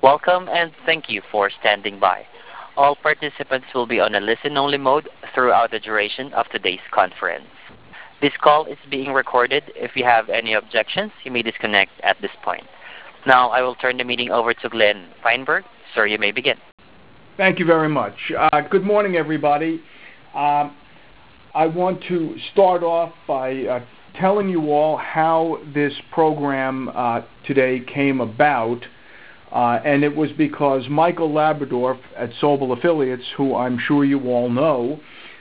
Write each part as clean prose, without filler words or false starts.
Welcome and thank you for standing by. All participants will be on a listen-only mode throughout the duration of today's conference. This call is being recorded. If you have any objections, you may disconnect at this point. Now I will turn the meeting over to Glenn Feinberg. Sir, you may begin. Thank you very much. Good morning, everybody. I want to start off by telling you all how this program today came about. And it was because Michael Labrador at Sobel Affiliates, who I'm sure you all know,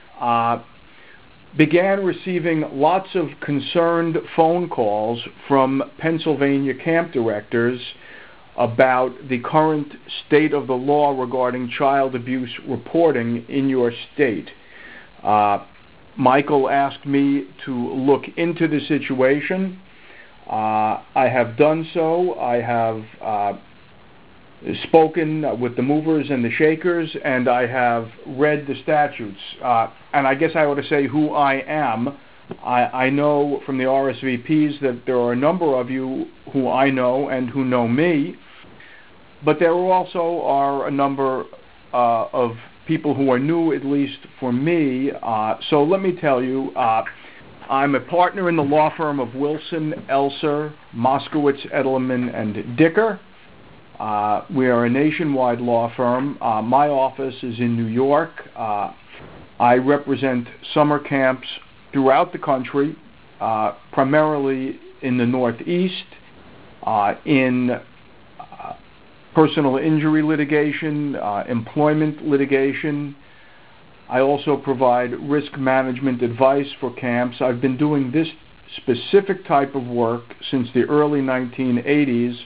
began receiving lots of concerned phone calls from Pennsylvania camp directors about the current state of the law regarding child abuse reporting in your state. Michael asked me to look into the situation. I have done so. I have spoken with the movers and the shakers, and I have read the statutes. And I guess I ought to say who I am. I know from the RSVPs that there are a number of you who I know and who know me, but there also are a number of people who are new, at least for me. So let me tell you, I'm a partner in the law firm of Wilson, Elser, Moskowitz, Edelman, and Dicker. We are a nationwide law firm. My office is in New York. I represent summer camps throughout the country, primarily in the Northeast, in personal injury litigation, employment litigation. I also provide risk management advice for camps. I've been doing this specific type of work since the early 1980s.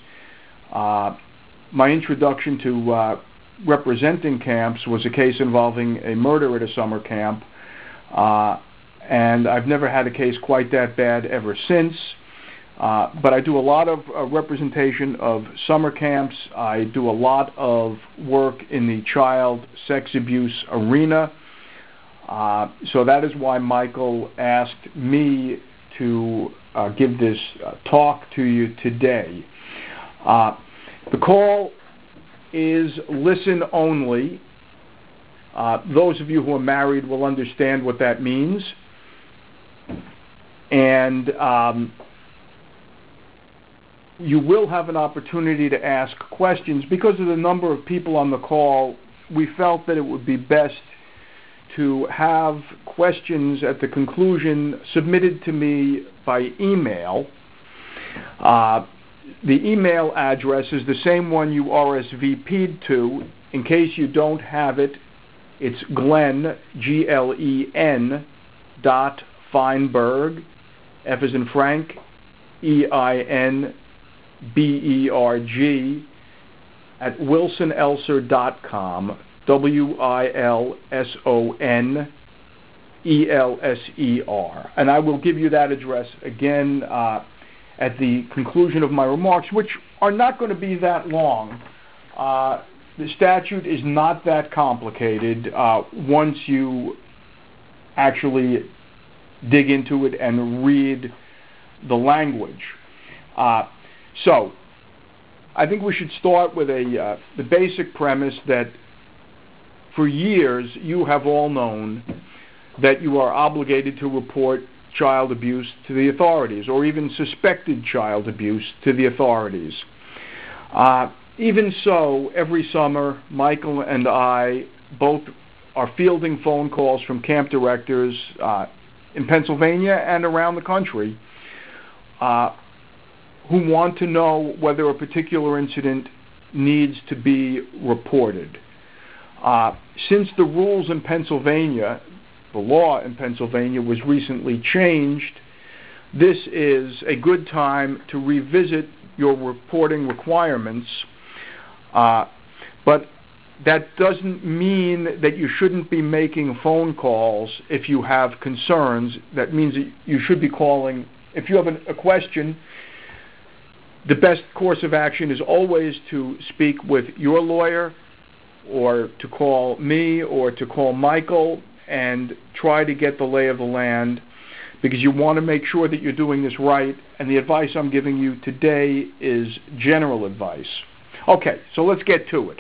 My introduction to representing camps was a case involving a murder at a summer camp, and I've never had a case quite that bad ever since. But I do a lot of representation of summer camps. I do a lot of work in the child sex abuse arena. So that is why Michael asked me to give this talk to you today. The call is listen only. Those of you who are married will understand what that means. And you will have an opportunity to ask questions. Because of the number of people on the call, we felt that it would be best to have questions at the conclusion submitted to me by email. The email address is the same one you RSVP'd to. In case you don't have it, it's Glenn, Glen, Feinberg, F as in Frank, EINBERG, at wilsonelser.com, WILSONELSER. And I will give you that address again at the conclusion of my remarks, which are not going to be that long. The statute is not that complicated once you actually dig into it and read the language. So, I think we should start with the basic premise that for years you have all known that you are obligated to report child abuse to the authorities, or even suspected child abuse to the authorities. Even so, every summer, Michael and I both are fielding phone calls from camp directors in Pennsylvania and around the country who want to know whether a particular incident needs to be reported. Since the rules in Pennsylvania, the law in Pennsylvania was recently changed, this is a good time to revisit your reporting requirements, but that doesn't mean that you shouldn't be making phone calls if you have concerns. That means that you should be calling. If you have a question, the best course of action is always to speak with your lawyer, or to call me, or to call Michael, and try to get the lay of the land, because you want to make sure that you're doing this right, and the advice I'm giving you today is general advice. Okay, so let's get to it.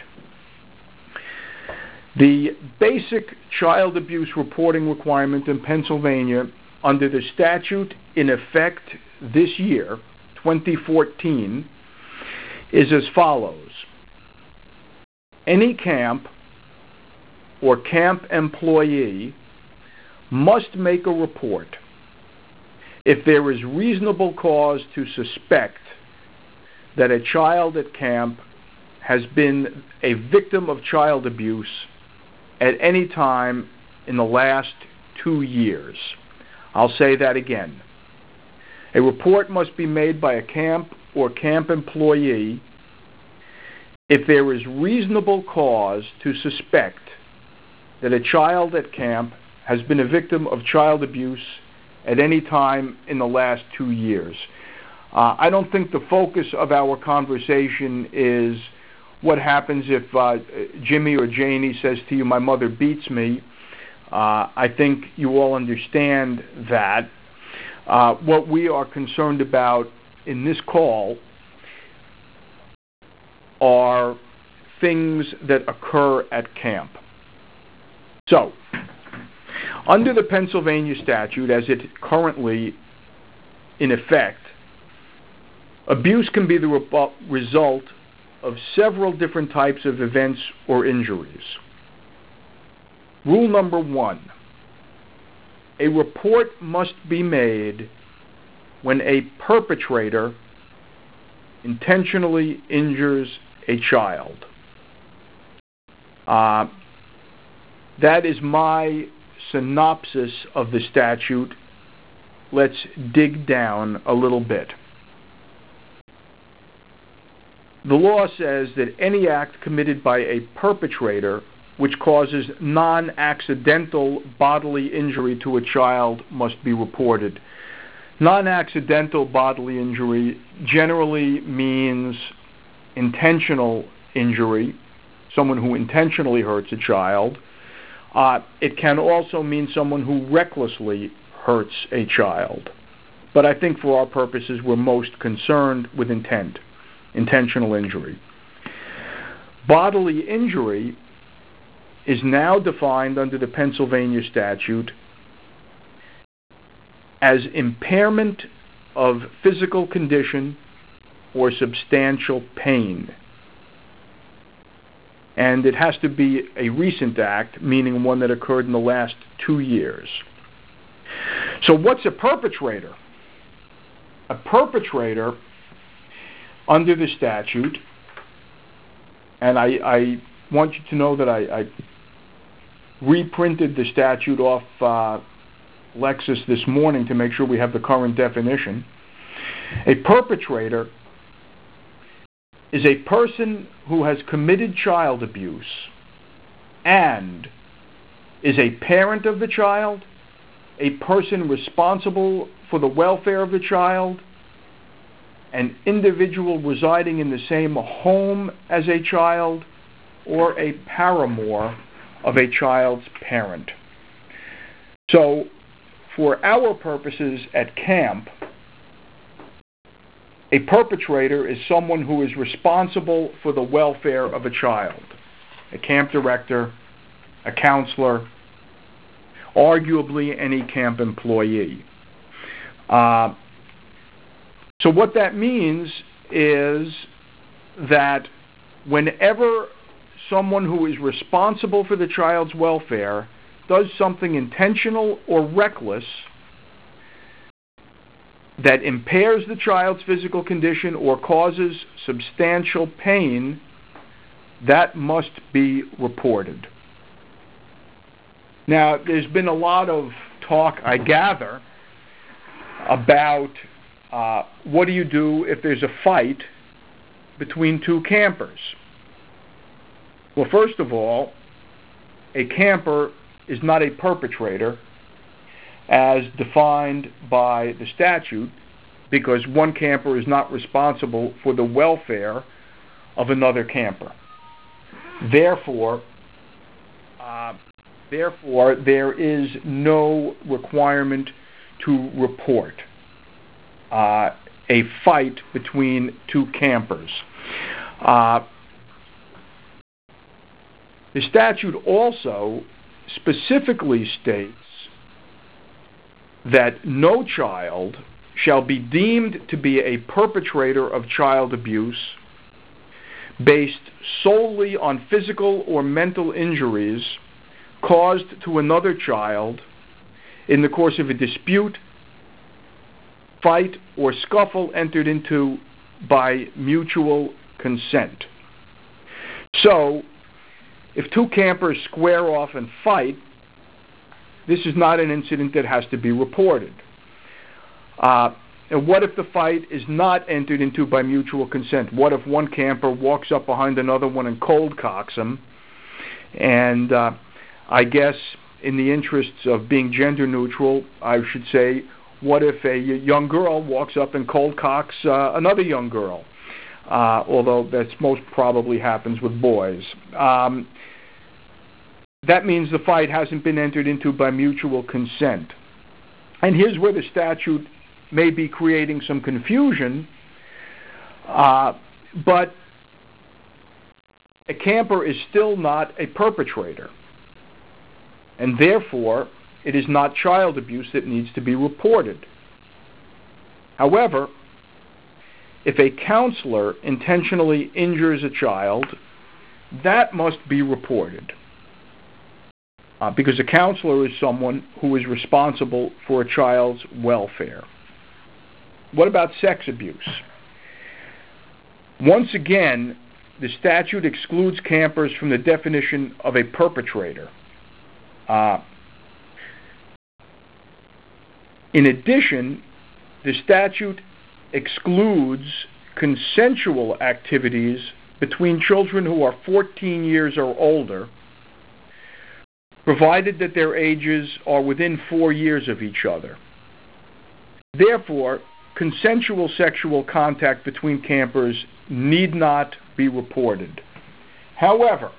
The basic child abuse reporting requirement in Pennsylvania under the statute in effect this year, 2014, is as follows. Any camp or camp employee must make a report if there is reasonable cause to suspect that a child at camp has been a victim of child abuse at any time in the last 2 years. I'll say that again. A report must be made by a camp or camp employee if there is reasonable cause to suspect that a child at camp has been a victim of child abuse at any time in the last 2 years. I don't think the focus of our conversation is what happens if Jimmy or Janie says to you, "My mother beats me." I think you all understand that. What we are concerned about in this call are things that occur at camp. So, under the Pennsylvania statute, as it currently in effect, abuse can be the result of several different types of events or injuries. Rule number 1, a report must be made when a perpetrator intentionally injures a child. That is my synopsis of the statute. Let's dig down a little bit. The law says that any act committed by a perpetrator which causes non-accidental bodily injury to a child must be reported. Non-accidental bodily injury generally means intentional injury, someone who intentionally hurts a child. It can also mean someone who recklessly hurts a child. But I think for our purposes, we're most concerned with intent, intentional injury. Bodily injury is now defined under the Pennsylvania statute as impairment of physical condition or substantial pain. And it has to be a recent act, meaning one that occurred in the last 2 years. So what's a perpetrator? A perpetrator, under the statute, and I want you to know that I reprinted the statute off Lexis this morning to make sure we have the current definition. A perpetrator is a person who has committed child abuse and is a parent of the child, a person responsible for the welfare of the child, an individual residing in the same home as a child, or a paramour of a child's parent. So, for our purposes at camp, a perpetrator is someone who is responsible for the welfare of a child. A camp director, a counselor, arguably any camp employee. So what that means is that whenever someone who is responsible for the child's welfare does something intentional or reckless that impairs the child's physical condition or causes substantial pain, that must be reported. Now, there's been a lot of talk, I gather, about what do you do if there's a fight between two campers? Well, first of all, a camper is not a perpetrator as defined by the statute, because one camper is not responsible for the welfare of another camper. Therefore, there is no requirement to report a fight between two campers. The statute also specifically states that no child shall be deemed to be a perpetrator of child abuse based solely on physical or mental injuries caused to another child in the course of a dispute, fight, or scuffle entered into by mutual consent. So, if two campers square off and fight, this is not an incident that has to be reported. And what if the fight is not entered into by mutual consent? What if one camper walks up behind another one and cold cocks him? And I guess in the interests of being gender neutral, I should say, what if a young girl walks up and cold cocks another young girl? Although that's most probably happens with boys. That means the fight hasn't been entered into by mutual consent. And here's where the statute may be creating some confusion, but a camper is still not a perpetrator, and therefore it is not child abuse that needs to be reported. However, if a counselor intentionally injures a child, that must be reported. Because a counselor is someone who is responsible for a child's welfare. What about sex abuse? Once again, the statute excludes campers from the definition of a perpetrator. In addition, the statute excludes consensual activities between children who are 14 years or older, provided that their ages are within 4 years of each other. Therefore, consensual sexual contact between campers need not be reported. However,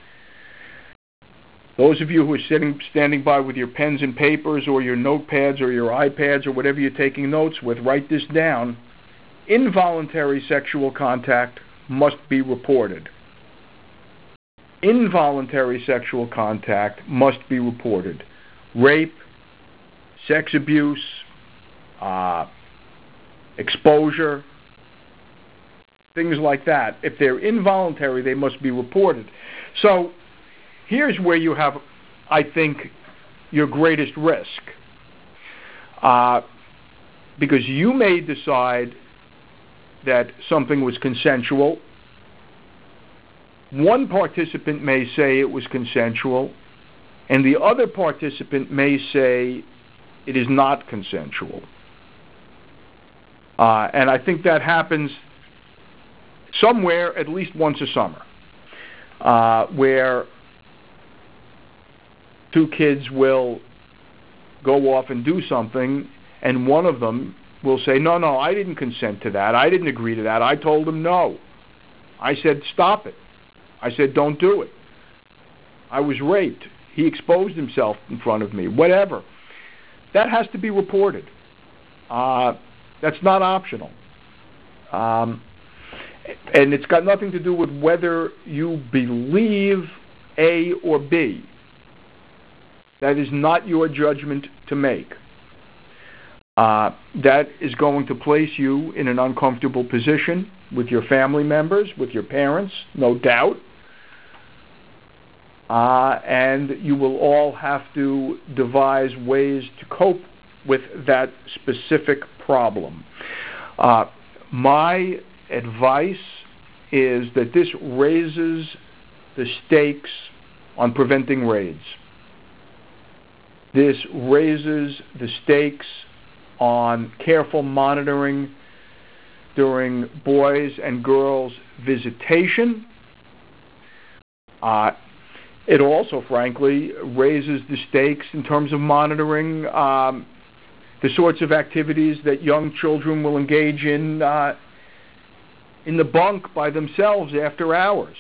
those of you who are standing by with your pens and papers or your notepads or your iPads or whatever you're taking notes with, write this down. Involuntary sexual contact must be reported. Involuntary sexual contact must be reported. Rape, sex abuse, exposure, things like that. If they're involuntary, they must be reported. So here's where you have, I think, your greatest risk. Because you may decide that something was consensual. One participant may say it was consensual, and the other participant may say it is not consensual. And I think that happens somewhere at least once a summer, where two kids will go off and do something, and one of them will say, no, I didn't consent to that. I didn't agree to that. I told him no. I said, stop it. I said, don't do it. I was raped. He exposed himself in front of me. Whatever. That has to be reported. That's not optional. And it's got nothing to do with whether you believe A or B. That is not your judgment to make. That is going to place you in an uncomfortable position with your family members, with your parents, no doubt. And you will all have to devise ways to cope with that specific problem. My advice is that this raises the stakes on preventing raids. This raises the stakes on careful monitoring during boys and girls visitation. It also, frankly, raises the stakes in terms of monitoring the sorts of activities that young children will engage in the bunk by themselves after hours.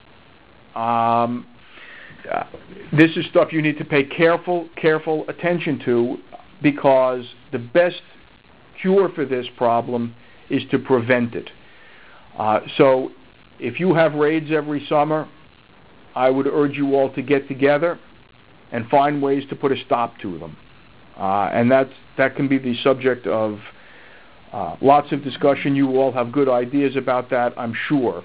This is stuff you need to pay careful attention to, because the best cure for this problem is to prevent it. So if you have raids every summer, I would urge you all to get together and find ways to put a stop to them. And that can be the subject of lots of discussion. You all have good ideas about that, I'm sure.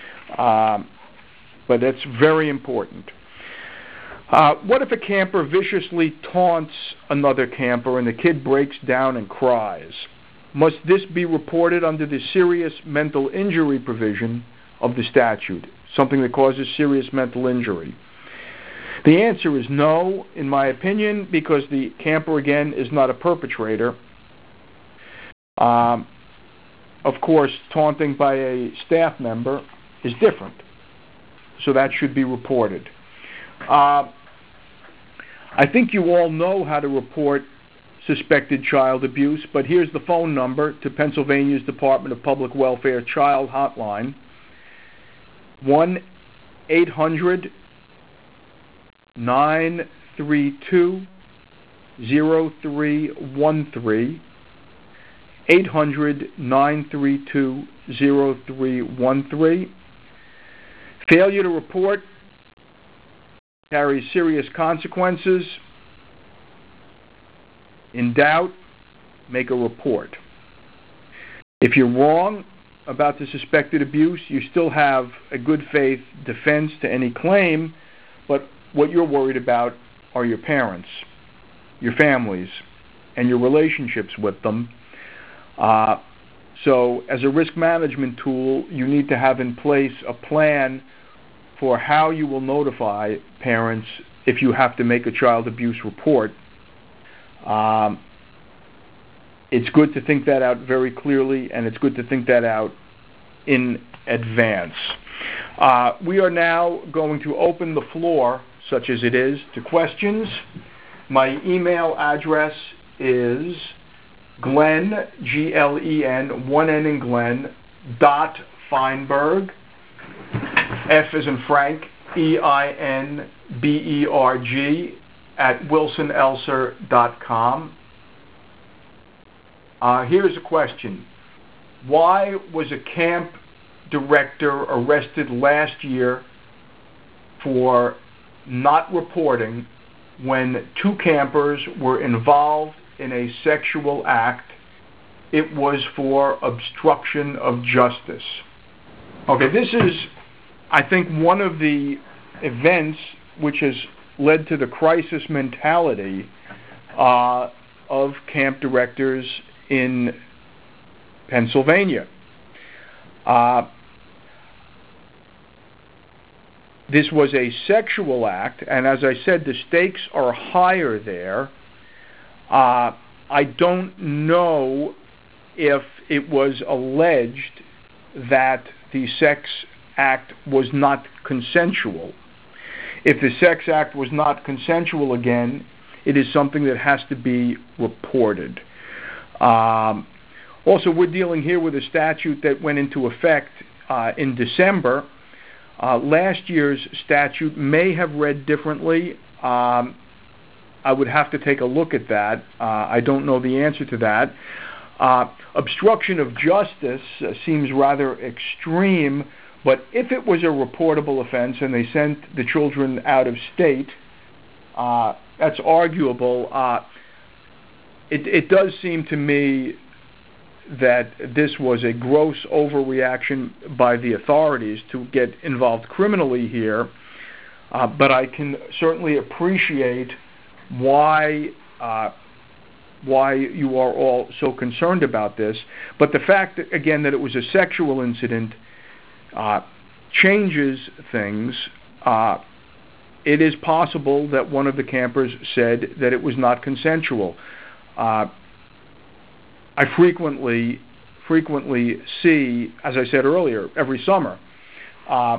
But that's very important. What if a camper viciously taunts another camper and the kid breaks down and cries? Must this be reported under the serious mental injury provision of the statute, something that causes serious mental injury? The answer is no, in my opinion, because the camper, again, is not a perpetrator. Of course, taunting by a staff member is different, so that should be reported. I think you all know how to report suspected child abuse, but here's the phone number to Pennsylvania's Department of Public Welfare Child Hotline, 1-800-932-0313, 800-932-0313. Failure to report carries serious consequences. In doubt, make a report. If you're wrong about the suspected abuse, you still have a good faith defense to any claim, but what you're worried about are your parents, your families, and your relationships with them. So as a risk management tool, you need to have in place a plan for how you will notify parents if you have to make a child abuse report. It's good to think that out very clearly, and it's good to think that out in advance. We are now going to open the floor, such as it is, to questions. My email address is Glenn, Glen, one N in Glenn, .Feinberg, F as in Frank, EINBERG, @wilsonelser.com. Here's a question. Why was a camp director arrested last year for not reporting when two campers were involved in a sexual act? It was for obstruction of justice. Okay, this is, I think, one of the events which has led to the crisis mentality of camp directors in Pennsylvania. This was a sexual act, and as I said, the stakes are higher there. I don't know if it was alleged that the sex act was not consensual. If the sex act was not consensual, again, it is something that has to be reported. Also, we're dealing here with a statute that went into effect in December. Last year's statute may have read differently. I would have to take a look at that. I don't know the answer to that. Obstruction of justice seems rather extreme, but if it was a reportable offense and they sent the children out of state, that's arguable. It does seem to me that this was a gross overreaction by the authorities to get involved criminally here, but I can certainly appreciate why you are all so concerned about this. But the fact that, again, that it was a sexual incident changes things. It is possible that one of the campers said that it was not consensual. I frequently see, as I said earlier, every summer, a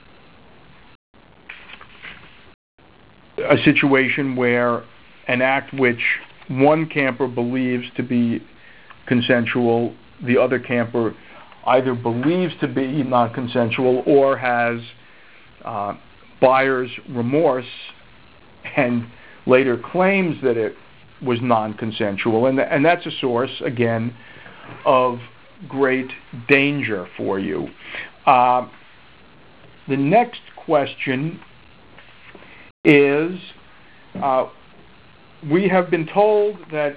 situation where an act which one camper believes to be consensual, the other camper either believes to be non-consensual or has buyer's remorse and later claims that it was non-consensual, and that's a source, again, of great danger for you. The next question is, we have been told that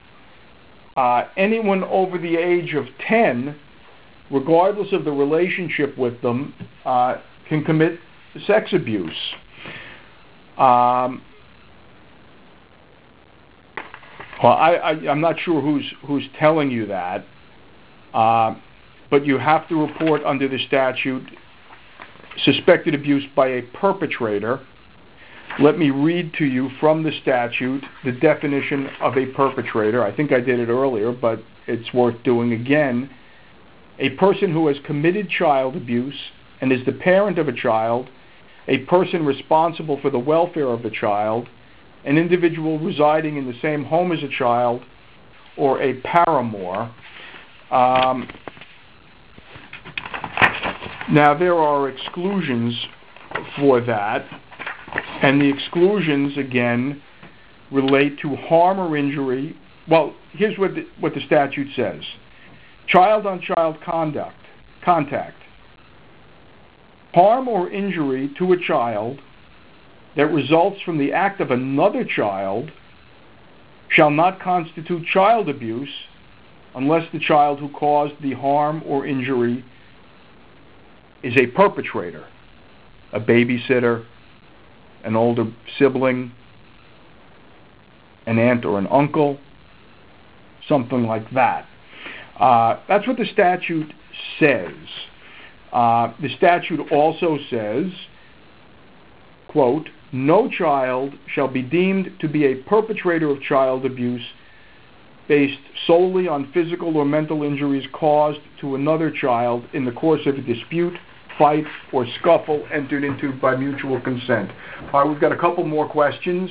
anyone over the age of 10, regardless of the relationship with them, can commit sex abuse. I'm not sure who's telling you that, but you have to report under the statute suspected abuse by a perpetrator. Let me read to you from the statute the definition of a perpetrator. I think I did it earlier, but it's worth doing again. A person who has committed child abuse and is the parent of a child, a person responsible for the welfare of the child, an individual residing in the same home as a child, or a paramour. Now, there are exclusions for that, and the exclusions, again, relate to harm or injury. Well, here's what the statute says. Child-on-child contact. Harm or injury to a child that results from the act of another child shall not constitute child abuse unless the child who caused the harm or injury is a perpetrator, a babysitter, an older sibling, an aunt or an uncle, something like that. That's what the statute says. The statute also says, quote, no child shall be deemed to be a perpetrator of child abuse based solely on physical or mental injuries caused to another child in the course of a dispute, fight, or scuffle entered into by mutual consent. All right, we've got a couple more questions.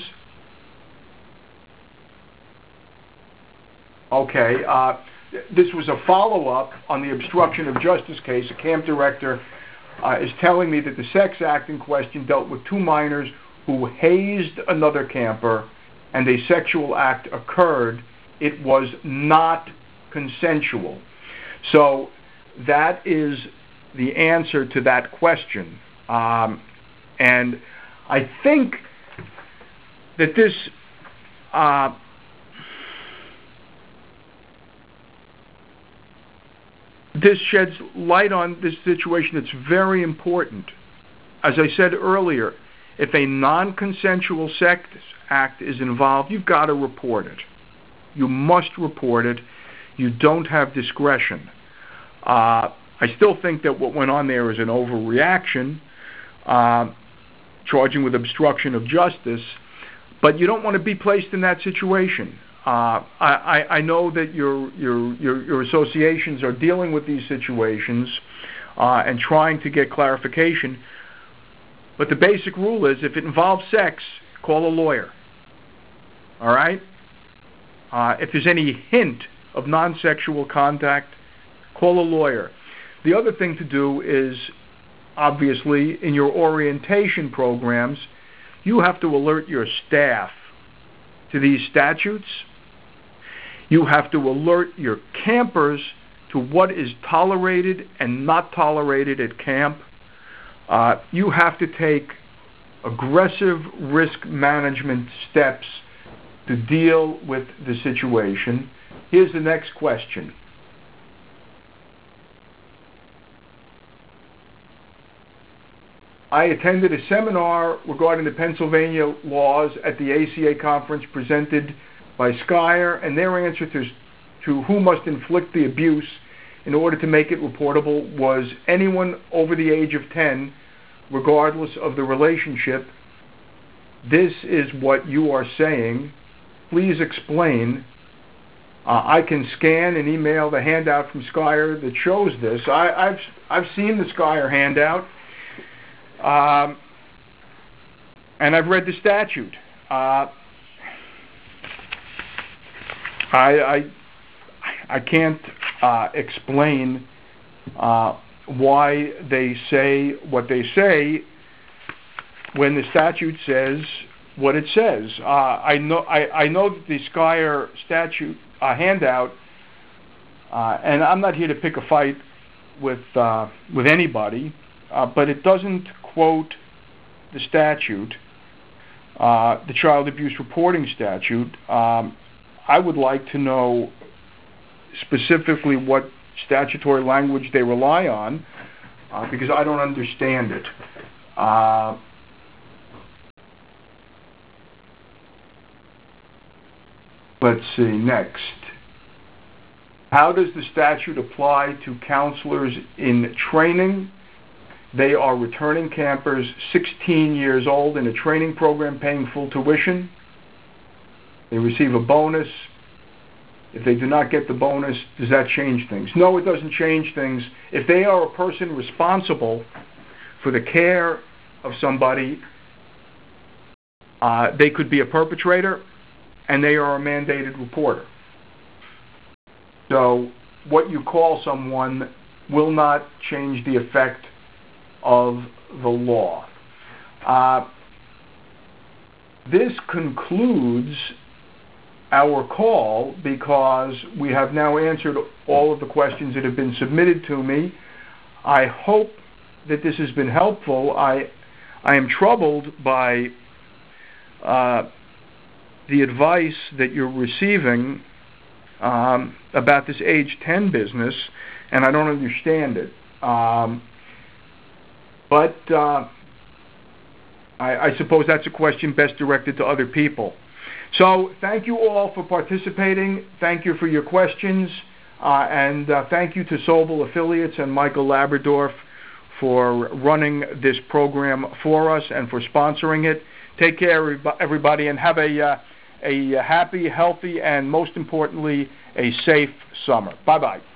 Okay, this was a follow-up on the obstruction of justice case. A camp director is telling me that the sex act in question dealt with two minors who hazed another camper and a sexual act occurred. It was not consensual. So that is the answer to that question. And I think that this sheds light on this situation that's very important. As I said earlier, if a non-consensual sex act is involved, you've got to report it. You must report it. You don't have discretion. I still think that what went on there is an overreaction, charging with obstruction of justice, but you don't want to be placed in that situation. I know that your associations are dealing with these situations and trying to get clarification, but the basic rule is if it involves sex, call a lawyer. All right? If there's any hint of non-sexual contact, call a lawyer. The other thing to do is, obviously, in your orientation programs, you have to alert your staff to these statutes. You have to alert your campers to what is tolerated and not tolerated at camp. You have to take aggressive risk management steps to deal with the situation. Here's the next question. I attended a seminar regarding the Pennsylvania laws at the ACA conference presented by Skyer, and their answer to who must inflict the abuse in order to make it reportable was anyone over the age of 10, regardless of the relationship. This is what you are saying. Please explain. I can scan and email the handout from Skyer that shows this. I've seen the Skyer handout. And I've read the statute. I can't explain why they say what they say when the statute says what it says. I know that the Skyer statute handout, and I'm not here to pick a fight with anybody. but it doesn't quote the statute, the child abuse reporting statute. I would like to know specifically what statutory language they rely on, because I don't understand it. Let's see, next. How does the statute apply to counselors in training? They are returning campers 16 years old in a training program paying full tuition. They receive a bonus. If they do not get the bonus, does that change things? No, it doesn't change things. If they are a person responsible for the care of somebody, they could be a perpetrator, and they are a mandated reporter. So what you call someone will not change the effect of the law. This concludes our call, because we have now answered all of the questions that have been submitted to me. I hope that this has been helpful. I am troubled by the advice that you're receiving about this age 10 business, and I don't understand it. But I suppose that's a question best directed to other people. So thank you all for participating. Thank you for your questions. And thank you to Sobel Affiliates and Michael Labradorf for running this program for us and for sponsoring it. Take care, everybody, and have a happy, healthy, and most importantly, a safe summer. Bye-bye.